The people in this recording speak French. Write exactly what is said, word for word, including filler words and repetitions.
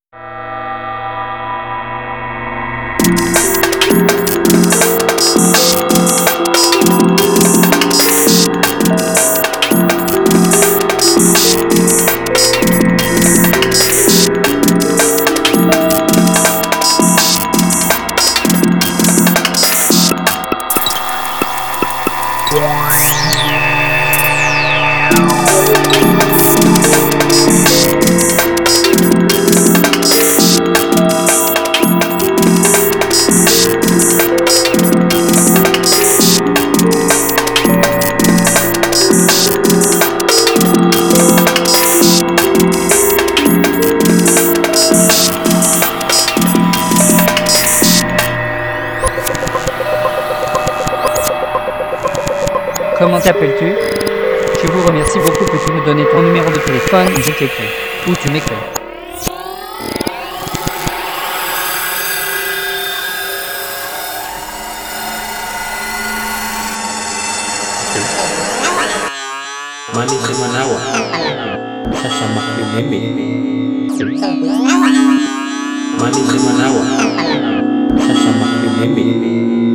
Comment t'appelles-tu? Je vous remercie beaucoup. Peux-tu me donner ton numéro de téléphone? Je t'écris. Ou tu m'écris. Manisnya Manawa Sasamak Bimeme Manisnya Manawa Sasamak Bimeme